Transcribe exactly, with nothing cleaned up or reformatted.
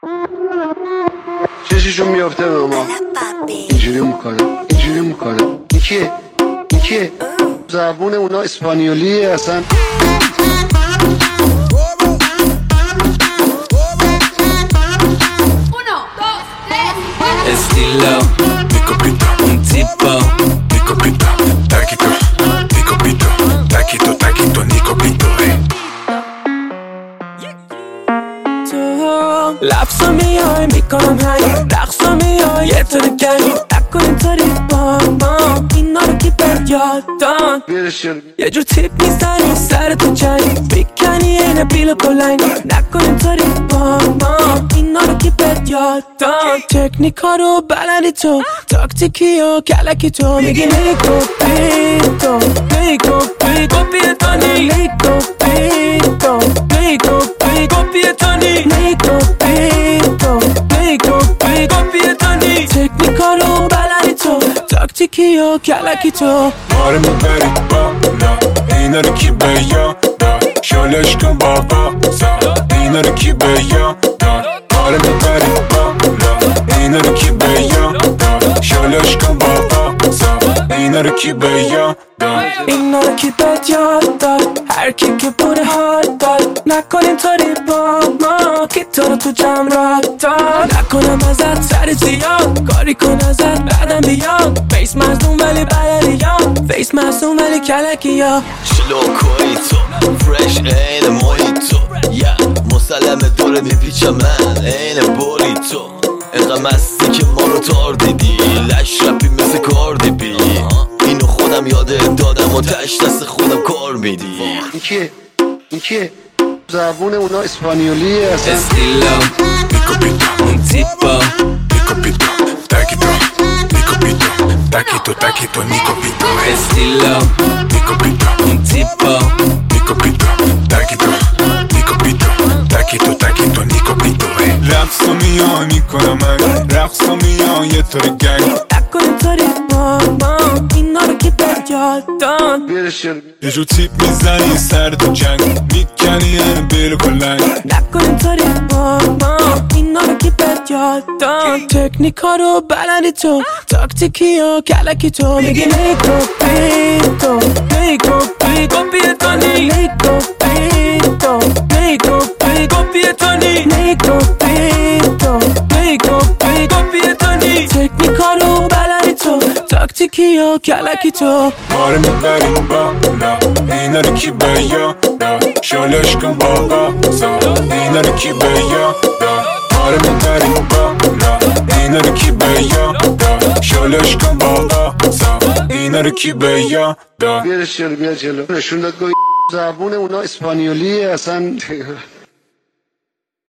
چششون میافته به ما اینجوری میکنه اینجوری میکنه این کیه؟ این کیه؟ زبون اونا اسپانیولیه اصلا. Estilo, mi copito, un tipo, mi copito, taquito, mi copito, taquito, taquito, mi copito, eh. لبسا میای میکنم هنگ رقصا میای یه طور گنگ نکن اینطوری با ما اینا رو کی بر یادان یه جور تیپ میزنی سر تو جنگ بیکنی اینه بیل بلنگ نکن اینطوری با ما اینا رو کی بر یادان تکنیکا رو بلندی تو تاکتیکی و کلکی تو میگی نیکو پیتو نیکو پیتو پیتانی نیکو پیتو نیکو پیتو پیتانی نیکو پیتو نیکو پیتو پیتانی تکنیکا رو بلندی تو تاکتیکی و کلکی تو آره میبری بالا اینا رو کی به یادار شالش کن بابا زا اینا رو کی به یادار آره میبری بالا اینا رو کی به یادار شالش کن بابا زا اینا رو کی به یادار اینا رو کی به یادار هر کی که بوده حال داد نکن اینطوری با ما که تو رو تو جمع را داد نکنم ازت سر زیاد کاری کن ازت بعدم بیاد فیس مزدون ولی بلدیام فیس مزدون ولی کلکی ها شلو کوی تو فرش این مویتو یا مسلم داره میپیچم من این بوری تو اینقدر مستی که ما رو تار دیدی لش رپی مثل کاردی بی اینو خودم یاد دادم و تش دست خودم کار میدی این کیه؟ این کیه؟ زبون اونا اسپانیولیه اصلا. Estilo, mi copito, un tipo, mi copito, taquito, mi copito, taquito, taquito, mi copito, eh. estilo, mi copito, un tipo, mi copito, taquito, mi copito, taquito, taquito, mi copito, eh. رقصا میای میکنم من رقصا میای یه طور گنگ نکن اینطوری با ما اینا رو کی به یادان یه جور تیپ میزنی سر تو جنگ میکنی یه بیل کلنگ نکن اینطوری با ما اینا رو کی به یادان تکنیکا رو بلندی تو تاکتیکی و کلکی تو میگی نیکو پیتو نیکو پیتو پیتانی نیکو پیتو نیکو پیتو پیتانی نیکو پیتو نیکو پیتو پیتانی تکنیکا رو بلندی تو تاکتیکی و کلکی تو آره میبریم بالا اینا رو کی به یادار شالش کن بابا زا اینا رو کی به یادار آره میبریم بالا اینا رو کی به یادار شالش کن بابا زا اینا رو کی به یادار بیارش جلو بیا جلو نشون داد زبون اونا اسپانیولیه اصلا.